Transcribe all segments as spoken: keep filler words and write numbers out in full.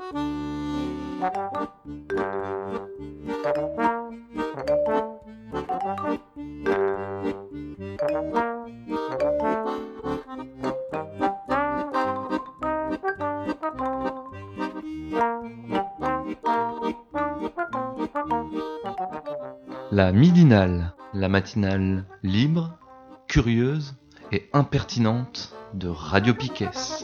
La midinale, la matinale libre, curieuse et impertinente de Radio Piquet.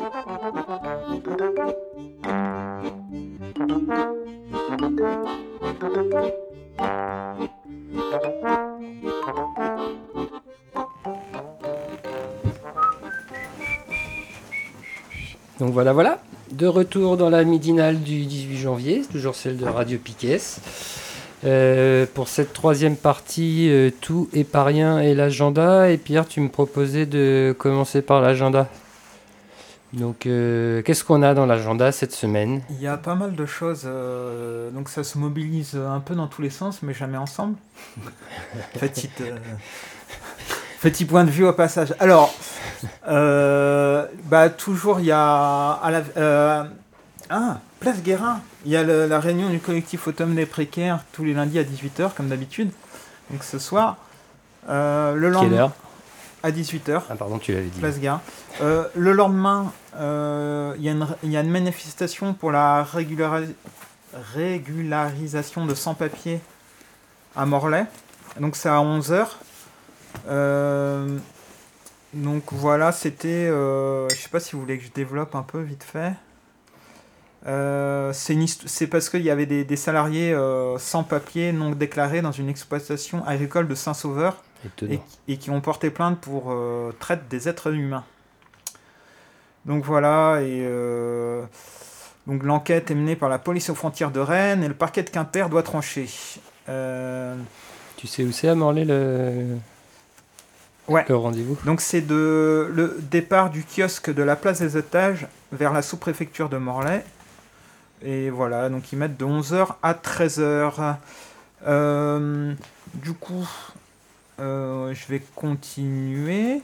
Donc voilà, voilà, de retour dans la midinale du dix-huit janvier, toujours celle de Radio Piquet. Euh, pour cette troisième partie, euh, tout et pas rien et l'agenda. Et Pierre, tu me proposais de commencer par l'agenda. Donc, euh, qu'est-ce qu'on a dans l'agenda cette semaine ? Il y a pas mal de choses, euh, donc ça se mobilise un peu dans tous les sens, mais jamais ensemble. Petite, euh, petit point de vue au passage. Alors, euh, bah, toujours il y a... À la, euh, ah, Place Guérin, il y a le, la réunion du collectif Automne des Précaires tous les lundis à dix-huit heures, comme d'habitude. Donc ce soir, euh, le lendemain... Quelle heure ? À dix-huit heures. Ah pardon, tu l'avais dit. Place Guérin. Euh, le lendemain, euh, il y a une, il y a une manifestation pour la régulari- régularisation de sans-papiers à Morlaix. Donc c'est à onze heures. Euh, donc voilà, c'était... Euh, je sais pas si vous voulez que je développe un peu vite fait. Euh, c'est, une hist- c'est parce qu'il y avait des, des salariés euh, sans papier non déclarés dans une exploitation agricole de Saint-Sauveur et, et qui ont porté plainte pour euh, traite des êtres humains. Donc voilà, et euh, donc l'enquête est menée par la police aux frontières de Rennes et le parquet de Quimper doit trancher. Euh... Tu sais où c'est à Morlaix le... Ouais. le rendez-vous ? Donc c'est de le départ du kiosque de la place des Otages vers la sous-préfecture de Morlaix. Et voilà, donc ils mettent de onze heures à treize heures. Euh, du coup, euh, je vais continuer.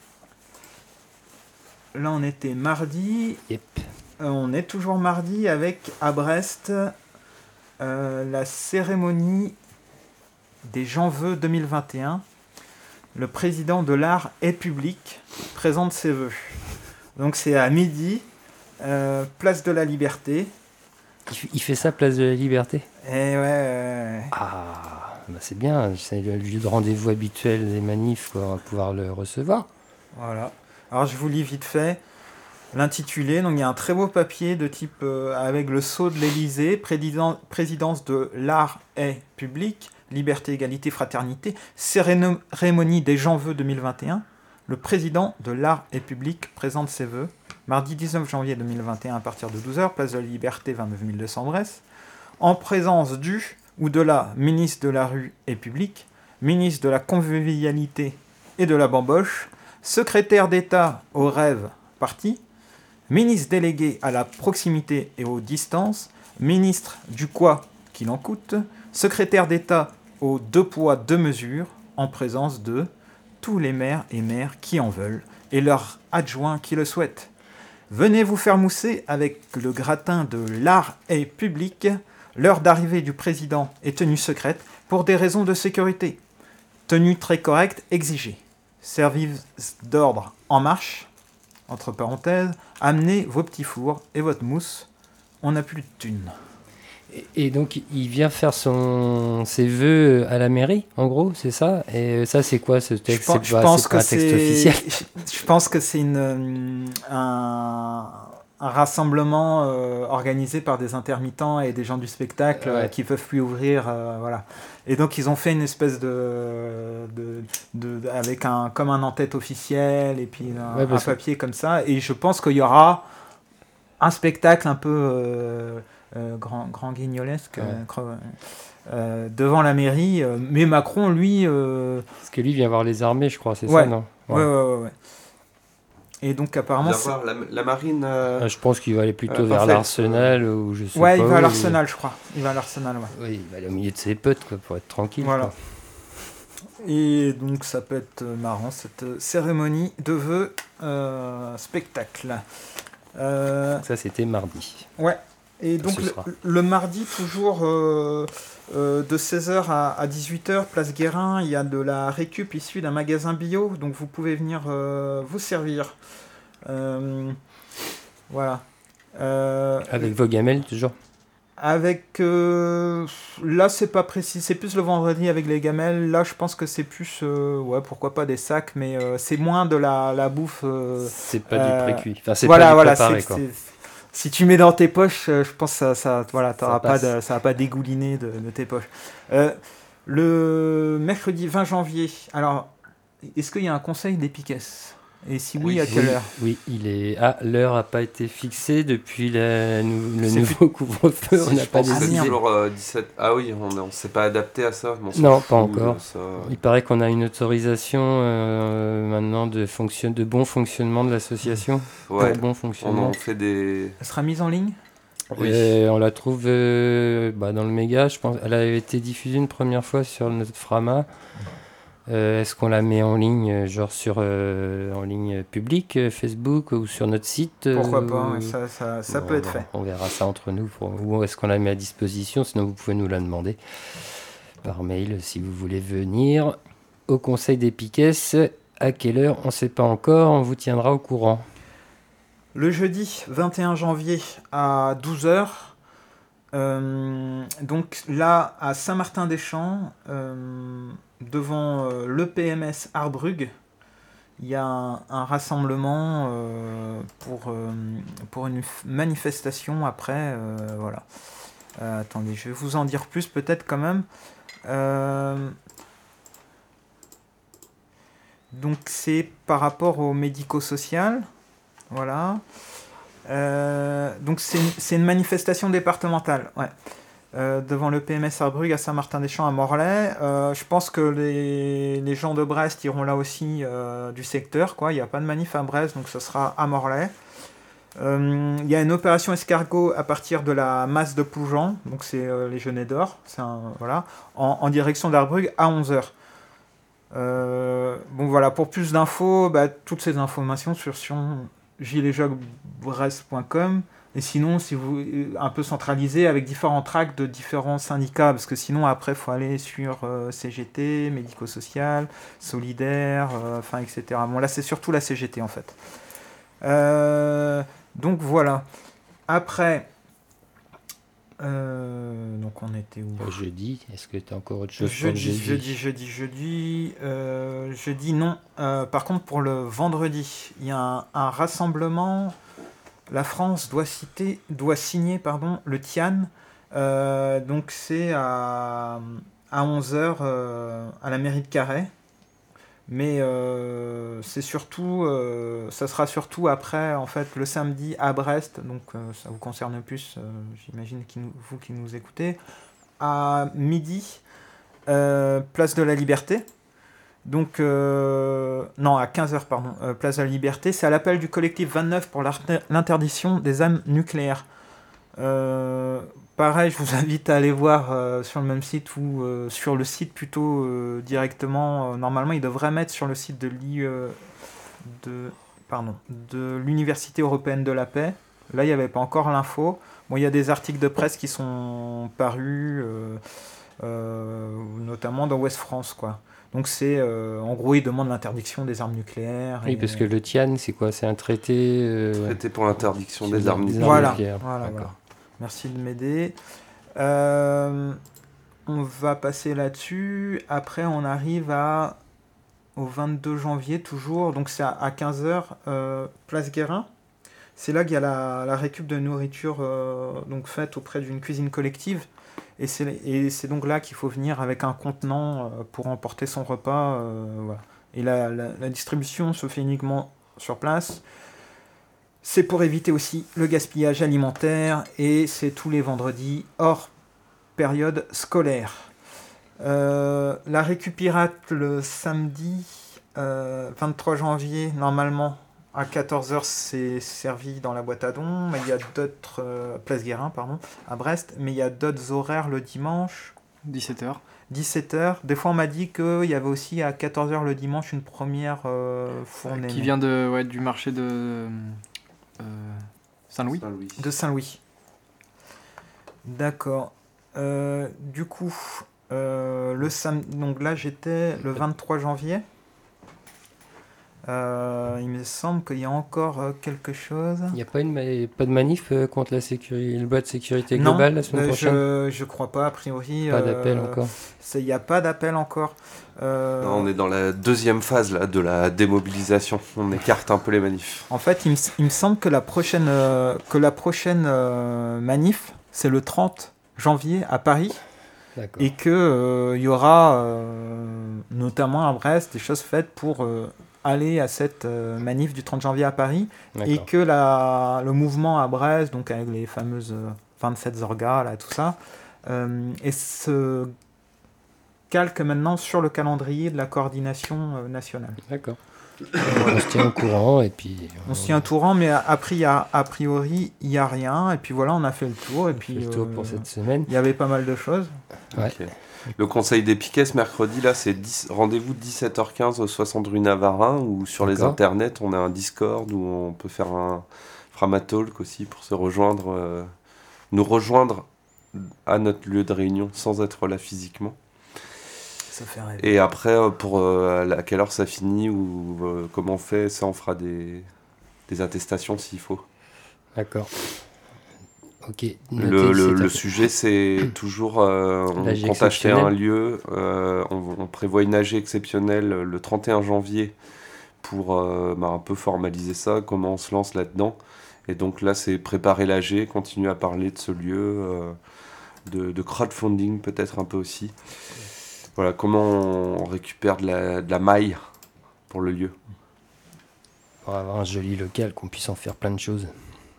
Là, on était mardi. Yep. Euh, on est toujours mardi avec, à Brest, euh, la cérémonie des Janveux deux mille vingt et un. Le président de l'art et public présente ses vœux. Donc c'est à midi, euh, place de la Liberté. Il fait ça, place de la Liberté ? Eh ouais, ouais. Ah, bah c'est bien, c'est le lieu de rendez-vous habituel des manifs, quoi, on va pouvoir le recevoir. Voilà. Alors je vous lis vite fait l'intitulé. Donc il y a un très beau papier de type euh, avec le sceau de l'Élysée, président, présidence de l'art et public, liberté, égalité, fraternité, cérémonie des Janveux deux mille vingt et un. Le président de l'art et public présente ses vœux. Mardi dix-neuf janvier deux mille vingt et un à partir de douze heures, place de la Liberté, vingt-neuf mille deux cents Brest. En présence du ou de la ministre de la rue et public, ministre de la convivialité et de la bamboche, secrétaire d'État aux rêves parti, ministre délégué à la proximité et aux distances, ministre du quoi qu'il en coûte, secrétaire d'État aux deux poids deux mesures, en présence de tous les maires et maires qui en veulent et leurs adjoints qui le souhaitent. Venez vous faire mousser avec le gratin de l'art et public. L'heure d'arrivée du président est tenue secrète pour des raisons de sécurité. Tenue très correcte exigée. Service d'ordre en marche. Entre parenthèses, amenez vos petits fours et votre mousse. On n'a plus de thunes. Et donc, il vient faire son, ses vœux à la mairie, en gros, c'est ça ? Et ça, c'est quoi ce texte ? Je pense, c'est pas, c'est pas un texte officiel. Je, je pense que c'est une, un, un rassemblement euh, organisé par des intermittents et des gens du spectacle ouais. euh, qui peuvent plus ouvrir. Euh, voilà. Et donc, ils ont fait une espèce de... de, de, de avec un, comme un en-tête officiel et puis un, ouais, un papier comme ça. Et je pense qu'il y aura un spectacle un peu... Euh, Euh, grand, grand guignolesque ouais. euh, euh, devant la mairie, euh, mais Macron lui euh... parce que lui vient voir les armées, je crois, c'est ouais. ça, non ouais. Ouais, ouais, ouais. Et donc apparemment il va voir la, la marine euh... ah, je pense qu'il va aller plutôt euh, vers fait, l'arsenal euh... ou je sais ouais pas il va où, à l'arsenal il... je crois il va à l'arsenal ouais. Oui, il va aller au milieu de ses potes quoi, pour être tranquille voilà quoi. Et donc ça peut être marrant cette cérémonie de vœux euh, spectacle euh... ça c'était mardi ouais. Et donc le, le mardi, toujours euh, euh, de seize heures à, à dix-huit heures, place Guérin, il y a de la récup issue d'un magasin bio, donc vous pouvez venir euh, vous servir. Euh, voilà. Euh, Avec vos gamelles, toujours. Avec... Euh, là, c'est pas précis. C'est plus le vendredi avec les gamelles. Là, je pense que c'est plus... Euh, ouais, pourquoi pas des sacs, mais euh, c'est moins de la, la bouffe... Euh, c'est pas euh, du précuit. Enfin, c'est voilà, pas du voilà, préparé, c'est, quoi. c'est, si tu mets dans tes poches, euh, je pense que ça, ça, voilà, t'auras pas passe. de, ça va pas dégouliné de, de tes poches. Euh, le mercredi vingt janvier, alors, est-ce qu'il y a un conseil d'Epikes ? Et si oui, oui, à quelle oui, heure ? Oui, il est. Ah, l'heure n'a pas été fixée depuis la, nou, le C'est nouveau couvre-feu. Si, on n'a pas décidé. décidé. C'est toujours euh, dix-sept. Ah oui, on ne s'est pas adapté à ça. Bon, non, fou, pas encore. Ça... Il paraît qu'on a une autorisation euh, maintenant de, fonction... de bon fonctionnement de l'association. Ouais, pour bon fonctionnement. On en fait des. Elle sera mise en ligne ? Oui. Euh, on la trouve euh, bah, dans le méga, je pense. Elle a été diffusée une première fois sur notre Frama. Euh, est-ce qu'on la met en ligne, genre sur euh, en ligne publique, Facebook ou sur notre site ? Pourquoi euh, pas, ouais, ça, ça, ça bon, peut être on, fait. On verra ça entre nous. Pour, ou est-ce qu'on la met à disposition ? Sinon, vous pouvez nous la demander par mail si vous voulez venir au Conseil d'Epikes. À quelle heure ? On ne sait pas encore, on vous tiendra au courant. Le jeudi vingt et un janvier à douze heures, euh, donc là à Saint-Martin-des-Champs, euh, devant euh, l'E P M S Arbrugge, il y a un, un rassemblement euh, pour, euh, pour une manifestation après. Euh, voilà. Euh, attendez, je vais vous en dire plus peut-être quand même. Euh, donc c'est par rapport au médico-social. Voilà. Euh, donc c'est une, c'est une manifestation départementale, ouais. Euh, devant le P M S Arbrugge à Saint-Martin-des-Champs à Morlaix. Euh, je pense que les, les gens de Brest iront là aussi euh, du secteur, quoi. Il n'y a pas de manif à Brest, donc ce sera à Morlaix. Euh, il y a une opération escargot à partir de la masse de Ploujean, donc c'est euh, les Genêts d'Or, c'est un, voilà, en, en direction d'Arbrugge à onze heures. Euh, bon voilà, pour plus d'infos, bah, toutes ces informations sur, sur giletjaunes-brest point com. Et sinon, si vous un peu centralisé avec différents tracts de différents syndicats, parce que sinon après il faut aller sur euh, C G T, médico-social, solidaire, enfin euh, et cetera. Bon là c'est surtout la C G T en fait. Euh, donc voilà. Après, euh, donc on était où ? Au jeudi, est-ce que tu as encore autre chose jeudi, pour le jeudi jeudi, jeudi, jeudi, euh, jeudi, non. Euh, par contre, pour le vendredi, il y a un, un rassemblement. La France doit, citer, doit signer pardon, le Tian. Euh, donc c'est à, à onze heures euh, à la mairie de Carhaix. Mais euh, c'est surtout, euh, ça sera surtout après, en fait, le samedi à Brest. Donc euh, ça vous concerne plus, euh, j'imagine, qui nous, vous qui nous écoutez. À midi, euh, place de la Liberté. Donc, euh, non, à quinze heures, pardon, euh, place de la Liberté. C'est à l'appel du collectif vingt-neuf pour l'interdiction des armes nucléaires. Euh, pareil, je vous invite à aller voir euh, sur le même site ou euh, sur le site plutôt euh, directement. Euh, normalement, ils devraient mettre sur le site de l'I E, de, pardon, de l'Université européenne de la paix. Là, il n'y avait pas encore l'info. Bon, il y a des articles de presse qui sont parus, euh, euh, notamment dans Ouest France, quoi. Donc c'est, euh, en gros, ils demandent l'interdiction des armes nucléaires. Oui, et... parce que le Tian, c'est quoi ? C'est un traité... Euh... Traité pour l'interdiction des, des armes nucléaires. Voilà, nucléaires. Voilà, voilà. Merci de m'aider. Euh, on va passer là-dessus. Après, on arrive à, au vingt-deux janvier, toujours. Donc c'est à, à quinze heures, euh, place Guérin. C'est là qu'il y a la, la récup de nourriture euh, donc faite auprès d'une cuisine collective. Et c'est, et c'est donc là qu'il faut venir avec un contenant euh, pour emporter son repas. Euh, voilà. Et la, la, la distribution se fait uniquement sur place. C'est pour éviter aussi le gaspillage alimentaire et c'est tous les vendredis hors période scolaire. Euh, la récup pirate le samedi euh, vingt-trois janvier, normalement à quatorze heures, c'est servi dans la boîte à dons, mais il y a d'autres... Euh, Place Guérin, pardon, à Brest, mais il y a d'autres horaires le dimanche. dix-sept heures. dix-sept heures. Des fois, on m'a dit qu'il y avait aussi à quatorze heures le dimanche une première euh, fournée. Qui vient de, ouais, du marché de euh, Saint-Louis. Saint-Louis. De Saint-Louis. D'accord. Euh, du coup, euh, le sam... donc là j'étais le vingt-trois janvier. Euh, il me semble qu'il y a encore euh, quelque chose. Il n'y a pas, une ma- pas de manif euh, contre la sécurité, le loi de sécurité Non, globale la semaine euh, prochaine? je, je crois pas, a priori. Pas euh, d'appel encore. c'est- Il n'y a pas d'appel encore. Euh, Non, on est dans la deuxième phase là, de la démobilisation. On écarte un peu les manifs. En fait, il me, il me semble que la prochaine, euh, que la prochaine euh, manif, c'est le trente janvier à Paris. D'accord. Et qu'il euh, y aura, euh, notamment à Brest, des choses faites pour euh, aller à cette euh, manif du trente janvier à Paris. D'accord. Et que la, le mouvement à Brest, donc avec les fameuses euh, vingt-sept orgas, là, tout ça, euh, et se calque maintenant sur le calendrier de la coordination euh, nationale. D'accord. On se tient au courant et puis. On se tient un tour, mais a, a pri- a- a priori, il n'y a rien. Et puis voilà, on a fait le tour. Et On puis, fait le tour euh, pour cette semaine. il y avait pas mal de choses. Ouais. Ok. Le conseil des piquets ce mercredi, là, c'est dix rendez-vous dix-sept heures quinze au soixante rue Navarin, ou sur les D'accord. internets, on a un Discord où on peut faire un Framatalk aussi pour se rejoindre, euh, nous rejoindre à notre lieu de réunion sans être là physiquement. Ça fait rêver. Et après, euh, pour euh, à quelle heure ça finit ou euh, comment on fait, ça on fera des, des attestations s'il faut. D'accord. Ok. Le, Notez, le, c'est le à- sujet, c'est toujours, euh, on L'A G compte acheter exceptionnelle. un lieu, euh, on, on prévoit une A G exceptionnelle le trente et un janvier pour euh, bah, un peu formaliser ça, comment on se lance là-dedans. Et donc là, c'est préparer l'A G, continuer à parler de ce lieu, euh, de, de crowdfunding peut-être un peu aussi. Voilà, comment on récupère de la, de la maille pour le lieu. Pour avoir un joli local, qu'on puisse en faire plein de choses.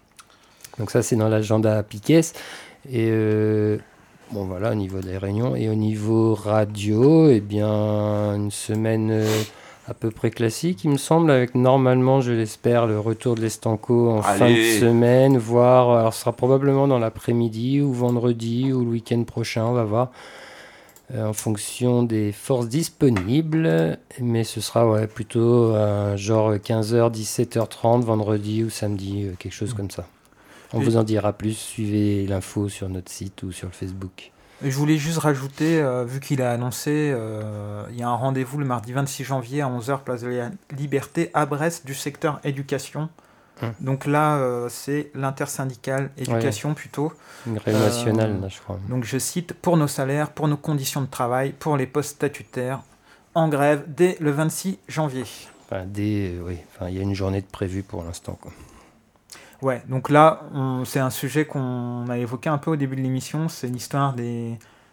Donc ça, c'est dans l'agenda Piquet. Et euh, bon, voilà, au niveau des réunions. Et au niveau radio, eh bien, une semaine euh, à peu près classique, il me semble, avec normalement, je l'espère, le retour de l'Estanco en fin de Allez. semaine, voire, alors ce sera probablement dans l'après-midi ou vendredi ou le week-end prochain, on va voir. Euh, en fonction des forces disponibles, mais ce sera ouais, plutôt euh, genre quinze heures, dix-sept heures trente, vendredi ou samedi, euh, quelque chose comme ça. On Et- vous en dira plus, suivez l'info sur notre site ou sur le Facebook. Et je voulais juste rajouter, euh, vu qu'il a annoncé, euh, il y a un rendez-vous le mardi vingt-six janvier à onze heures, place de la Liberté, à Brest, du secteur éducation. Hum. Donc là, euh, c'est l'intersyndicale éducation plutôt. Une grève Euh, nationale, là, je crois. Donc je cite, pour nos salaires, pour nos conditions de travail, pour les postes statutaires, en grève dès le vingt-six janvier. Enfin, des, euh, oui, enfin, il y a une journée de prévue pour l'instant, quoi. Ouais, donc là, on- c'est un sujet qu'on a évoqué un peu au début de l'émission, c'est l'histoire des,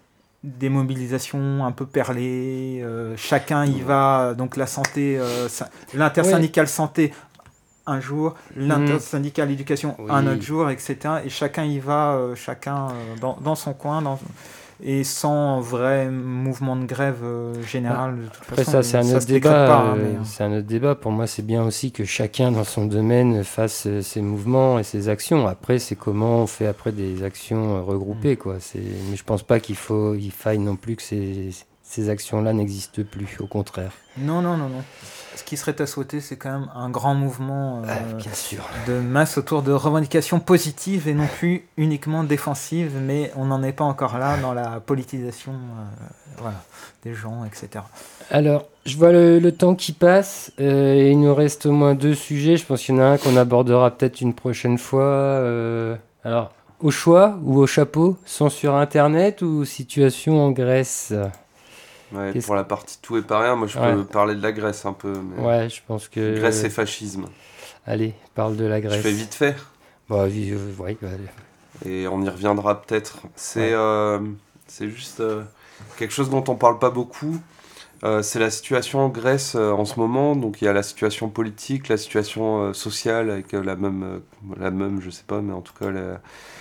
des mobilisations un peu perlées, euh, chacun y va, donc la santé, euh, sa- l'intersyndicale santé un jour, l'intersyndicale éducation Oui. un autre jour, et cetera. Et chacun y va, euh, chacun euh, dans, dans son coin, dans, et sans vrai mouvement de grève euh, général. De toute Après façon, ça, c'est un se autre décrète débat. pas, hein, euh, mais, euh, c'est un autre débat. Pour moi, c'est bien aussi que chacun dans son domaine fasse euh, ses mouvements et ses actions. Après, c'est comment on fait après des actions euh, regroupées, quoi. C'est, mais je pense pas qu'il faut, il faille non plus que ces, ces actions-là n'existent plus. Au contraire. Non, non, non, non. Ce qui serait à souhaiter, c'est quand même un grand mouvement euh, Ah, bien sûr. de masse autour de revendications positives et non plus uniquement défensives, mais on n'en est pas encore là dans la politisation euh, voilà, des gens, et cetera. Alors, je vois le, le temps qui passe. euh, et il nous reste au moins deux sujets. Je pense qu'il y en a un qu'on abordera peut-être une prochaine fois. euh, alors, au choix ou au chapeau, sont sur Internet ou situation en Grèce? Ouais, Qu'est-ce- pour la partie tout et pas rien, moi je Ouais. peux parler de la Grèce un peu. Mais... Ouais, je pense que. Grèce et fascisme. Allez, parle de la Grèce. Je fais vite fait. Bah, oui, euh, ouais, bah, allez. Et on y reviendra peut-être. C'est Ouais. euh, c'est juste euh, quelque chose dont on parle pas beaucoup. Euh, c'est la situation en Grèce euh, en ce moment. Donc il y a la situation politique, la situation euh, sociale avec euh, la même, euh, la même, je sais pas, mais en tout cas la,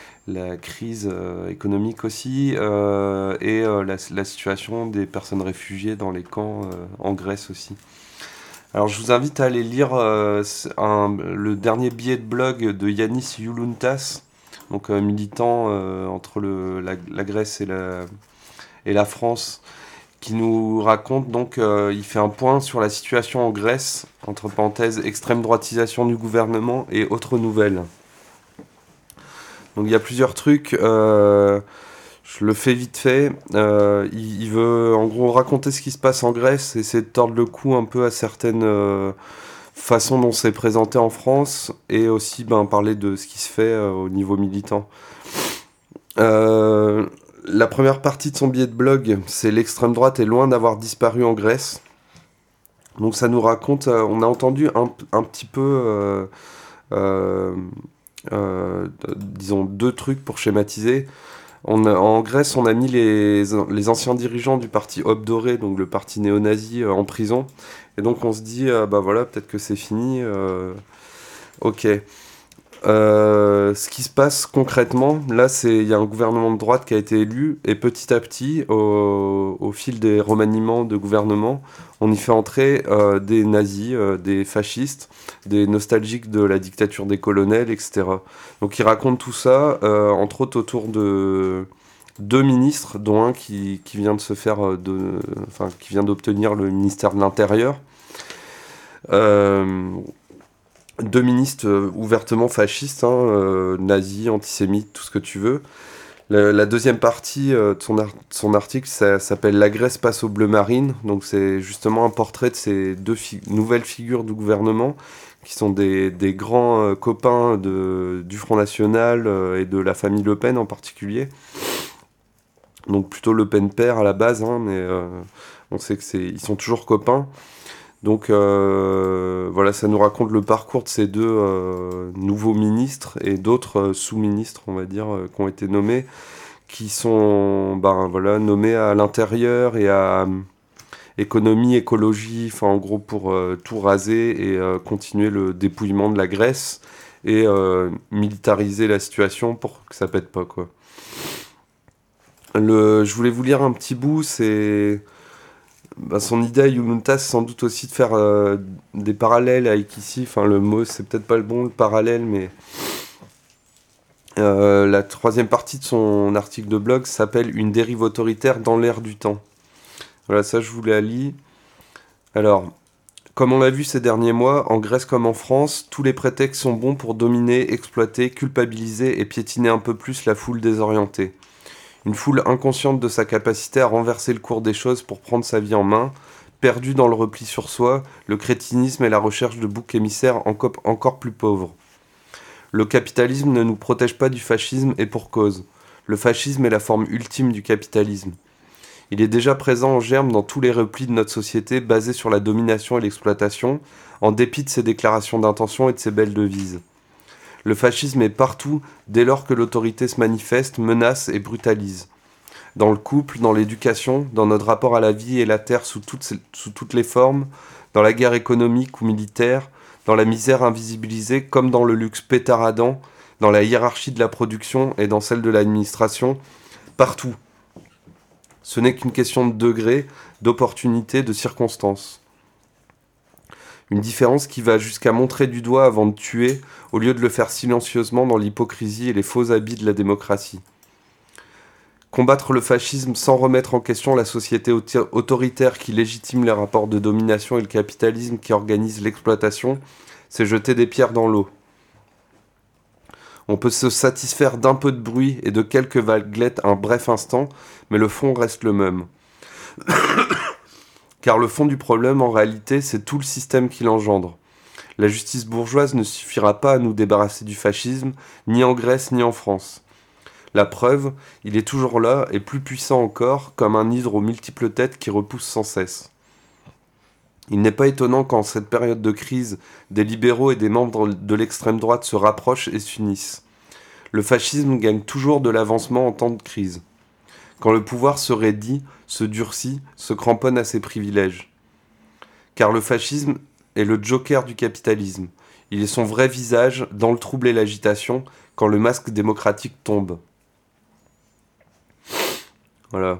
la crise euh, économique aussi, euh, et euh, la, la situation des personnes réfugiées dans les camps euh, en Grèce aussi. Alors je vous invite à aller lire euh, un, le dernier billet de blog de Yanis Yolountas, donc euh, militant euh, entre le, la, la Grèce et la, et la France, qui nous raconte, donc euh, il fait un point sur la situation en Grèce, entre parenthèses, extrême droitisation du gouvernement et autres nouvelles. Donc il y a plusieurs trucs. Euh, je le fais vite fait. Euh, il, il veut en gros raconter ce qui se passe en Grèce, essayer de tordre le cou un peu à certaines euh, façons dont c'est présenté en France, et aussi ben, parler de ce qui se fait euh, au niveau militant. Euh, la première partie de son billet de blog, c'est l'extrême droite est loin d'avoir disparu en Grèce. Donc ça nous raconte, euh, on a entendu un, un petit peu, euh, euh, euh, disons deux trucs pour schématiser. On a, en Grèce, on a mis les, les anciens dirigeants du parti Aube Dorée, donc le parti néo-nazi, euh, en prison. Et donc on se dit, euh, bah voilà, peut-être que c'est fini. Euh, ok. Euh, ce qui se passe concrètement, là, c'est il y a un gouvernement de droite qui a été élu, et petit à petit, au, au fil des remaniements de gouvernement, on y fait entrer euh, des nazis, euh, des fascistes, des nostalgiques de la dictature des colonels, et cetera. Donc il raconte tout ça, euh, entre autres autour de deux ministres, dont un qui, qui vient de se faire, de, enfin qui vient d'obtenir le ministère de l'Intérieur. Euh, Deux ministres euh, ouvertement fascistes, hein, euh, nazis, antisémites, tout ce que tu veux. La, la deuxième partie euh, de, son ar- de son article, ça s'appelle « La Grèce passe au bleu marine ». Donc c'est justement un portrait de ces deux fi- nouvelles figures du gouvernement, qui sont des, des grands euh, copains de, du Front National euh, et de la famille Le Pen en particulier. Donc plutôt Le Pen père à la base, hein, mais euh, on sait que c'est, ils sont toujours copains. Donc euh, voilà, ça nous raconte le parcours de ces deux euh, nouveaux ministres et d'autres euh, sous-ministres, on va dire, euh, qui ont été nommés, qui sont ben, voilà, nommés à l'intérieur et à euh, économie, écologie, enfin en gros pour euh, tout raser et euh, continuer le dépouillement de la Grèce et euh, militariser la situation pour que ça pète pas, quoi. Le, je voulais vous lire un petit bout, c'est... Bah, son idée à Younoutas, c'est sans doute aussi de faire euh, des parallèles avec ici. Enfin, le mot, c'est peut-être pas le bon, le parallèle, mais euh, la troisième partie de son article de blog s'appelle « Une dérive autoritaire dans l'air du temps ». Voilà, ça, je vous la lis. Alors, comme on l'a vu ces derniers mois, en Grèce comme en France, tous les prétextes sont bons pour dominer, exploiter, culpabiliser et piétiner un peu plus la foule désorientée. Une foule inconsciente de sa capacité à renverser le cours des choses pour prendre sa vie en main, perdue dans le repli sur soi, le crétinisme et la recherche de boucs émissaires enco- encore plus pauvres. Le capitalisme ne nous protège pas du fascisme et pour cause. Le fascisme est la forme ultime du capitalisme. Il est déjà présent en germe dans tous les replis de notre société basés sur la domination et l'exploitation, en dépit de ses déclarations d'intention et de ses belles devises. Le fascisme est partout dès lors que l'autorité se manifeste, menace et brutalise. Dans le couple, dans l'éducation, dans notre rapport à la vie et la terre sous toutes, sous toutes les formes, dans la guerre économique ou militaire, dans la misère invisibilisée comme dans le luxe pétaradant, dans la hiérarchie de la production et dans celle de l'administration, partout. Ce n'est qu'une question de degré, d'opportunité, de circonstance. Une différence qui va jusqu'à montrer du doigt avant de tuer, au lieu de le faire silencieusement dans l'hypocrisie et les faux habits de la démocratie. Combattre le fascisme sans remettre en question la société autoritaire qui légitime les rapports de domination et le capitalisme qui organise l'exploitation, c'est jeter des pierres dans l'eau. On peut se satisfaire d'un peu de bruit et de quelques vaguelettes un bref instant, mais le fond reste le même. Car le fond du problème, en réalité, c'est tout le système qui l'engendre. La justice bourgeoise ne suffira pas à nous débarrasser du fascisme, ni en Grèce, ni en France. La preuve, il est toujours là, et plus puissant encore, comme un hydre aux multiples têtes qui repousse sans cesse. Il n'est pas étonnant qu'en cette période de crise, des libéraux et des membres de l'extrême droite se rapprochent et s'unissent. Le fascisme gagne toujours de l'avancement en temps de crise. Quand le pouvoir se raidit, se durcit, se cramponne à ses privilèges. Car le fascisme est le joker du capitalisme. Il est son vrai visage dans le trouble et l'agitation quand le masque démocratique tombe. Voilà.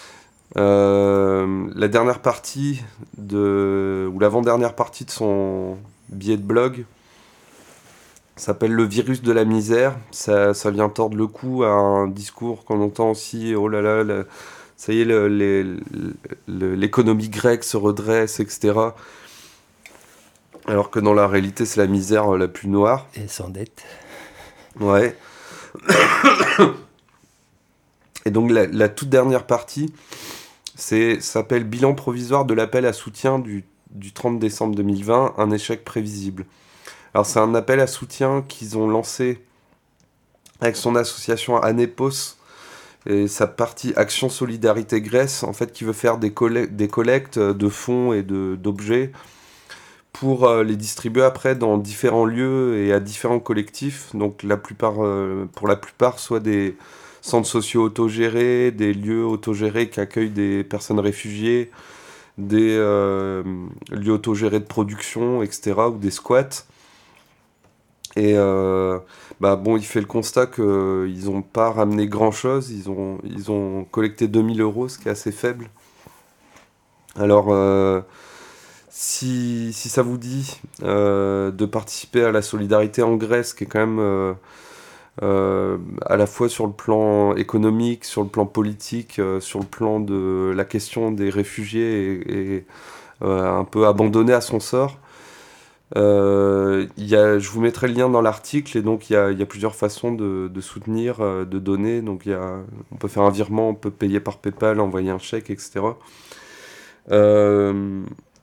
Euh, la dernière partie de, ou l'avant-dernière partie de son billet de blog s'appelle le virus de la misère. Ça, ça vient tordre le cou à un discours qu'on entend aussi. Oh là là, là ça y est, le, les, le, l'économie grecque se redresse, et cetera. Alors que dans la réalité, c'est la misère la plus noire. Et sans dette. Ouais. Et donc la, la toute dernière partie, c'est s'appelle Bilan provisoire de l'appel à soutien du, du trente décembre deux mille vingt, un échec prévisible. Alors c'est un appel à soutien qu'ils ont lancé avec son association Anepos et sa partie Action Solidarité Grèce, en fait, qui veut faire des, colle- des collectes de fonds et de, d'objets pour euh, les distribuer après dans différents lieux et à différents collectifs. Donc la plupart, euh, pour la plupart, soit des centres sociaux autogérés, des lieux autogérés qui accueillent des personnes réfugiées, des euh, lieux autogérés de production, et cetera, ou des squats. Et euh, bah bon, il fait le constat qu'ils n'ont pas ramené grand-chose, ils ont, ils ont collecté deux mille euros, ce qui est assez faible. Alors, euh, si, si ça vous dit euh, de participer à la solidarité en Grèce, qui est quand même... Euh, Euh, à la fois sur le plan économique, sur le plan politique, euh, sur le plan de la question des réfugiés et, et euh, un peu abandonné à son sort. Euh, y a, je vous mettrai le lien dans l'article et donc il y a, y a plusieurs façons de, de soutenir, euh, de donner. Donc y a, on peut faire un virement, on peut payer par PayPal, envoyer un chèque, et cetera. Euh,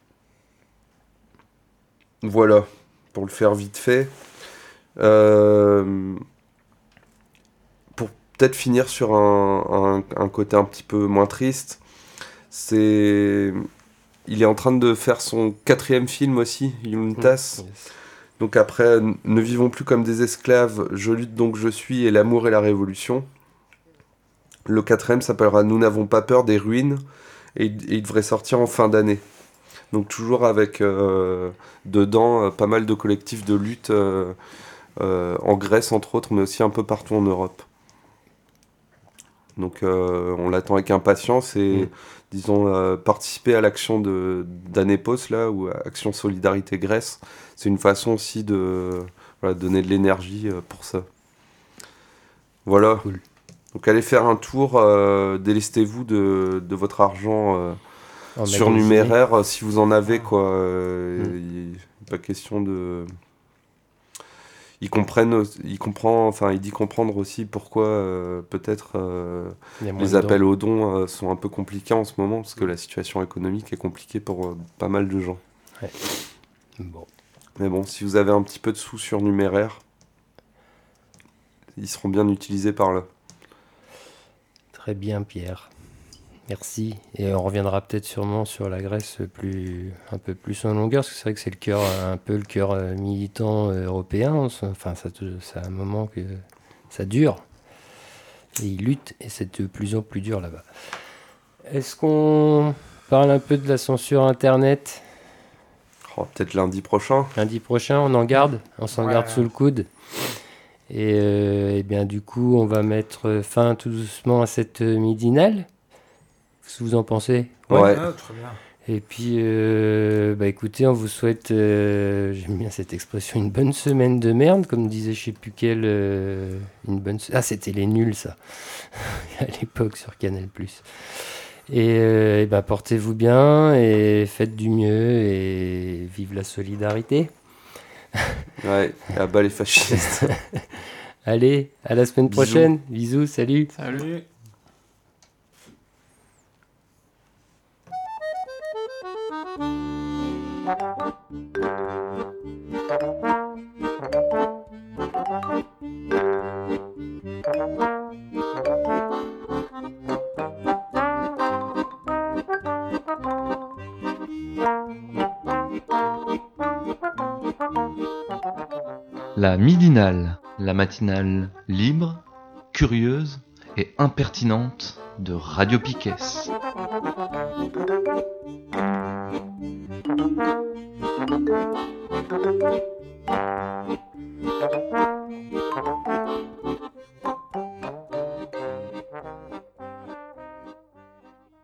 voilà, pour le faire vite fait. Euh, Peut-être finir sur un, un, un côté un petit peu moins triste. C'est... Il est en train de faire son quatrième film aussi, Yuntas. Mmh, yes. Donc après, Ne vivons plus comme des esclaves, Je lutte donc je suis et L'amour et la révolution. Le quatrième s'appellera Nous n'avons pas peur des ruines et, et il devrait sortir en fin d'année. Donc toujours avec euh, dedans euh, pas mal de collectifs de lutte euh, euh, en Grèce entre autres, mais aussi un peu partout en Europe. Donc euh, on l'attend avec impatience et mmh. disons euh, participer à l'action de d'Anepos là ou à Action Solidarité Grèce, c'est une façon aussi de voilà, donner de l'énergie euh, pour ça. Voilà. Cool. Donc allez faire un tour, euh, délestez-vous de, de votre argent euh, surnuméraire euh, si vous en avez quoi. Euh, mmh. Il n'est pas question de Ils comprennent, ils comprend, enfin, il dit comprendre aussi pourquoi euh, peut-être euh, les appels aux dons euh, sont un peu compliqués en ce moment, parce que la situation économique est compliquée pour euh, pas mal de gens. Ouais. Bon. Mais bon, si vous avez un petit peu de sous surnuméraires, ils seront bien utilisés par là. Très bien, Pierre. Merci. Et on reviendra peut-être sûrement sur la Grèce plus, un peu plus en longueur, parce que c'est vrai que c'est le cœur, un peu le cœur militant européen. Enfin, ça, ça a un moment que ça dure. Et ils luttent, et c'est de plus en plus dur là-bas. Est-ce qu'on parle un peu de la censure Internet ? Oh, peut-être lundi prochain. Lundi prochain, on en garde, on s'en ouais. garde sous le coude. Et, euh, et bien du coup, on va mettre fin tout doucement à cette midinale. Qu'est-ce que vous en pensez ? Ouais, ouais. Ah, très bien. Et puis, euh, bah écoutez, on vous souhaite, euh, j'aime bien cette expression, une bonne semaine de merde, comme disait je sais plus quelle, euh, une bonne, ah c'était les nuls ça, à l'époque sur Canal plus. Et, euh, et bah, portez-vous bien et faites du mieux et vive la solidarité. Ouais, à bas les fascistes. Allez, à la semaine Bisous. prochaine. Bisous, salut. Salut. La midinale, la matinale libre, curieuse et impertinente de Radio Piquet.